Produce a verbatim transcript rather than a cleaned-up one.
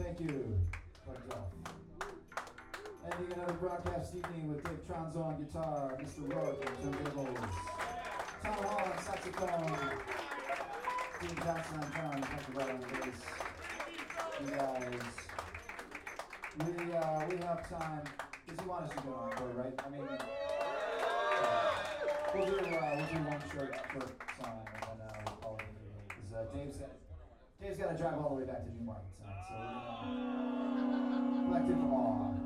Thank you. Plugged off. Ending another broadcast evening with Dave Tronzo on guitar, Mister Rourke on turntables, Tom Hall on saxophone, Dean Johnson on drums, Michael Bell on bass. You guys, we uh, we have time. Because you want us to go on, right? I mean, uh, we'll do uh, we'll do one short short song and then uh, we'll call it a day. Because uh, Dave's got Dave's got to drive all the way back to Newmarket tonight, so we're gonna collective awe.